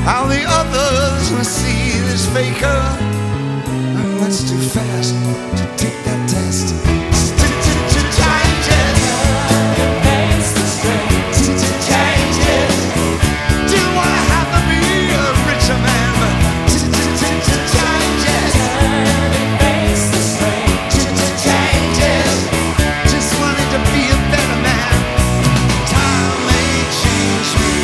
how the others will see this faker. And that's too fast to take that test.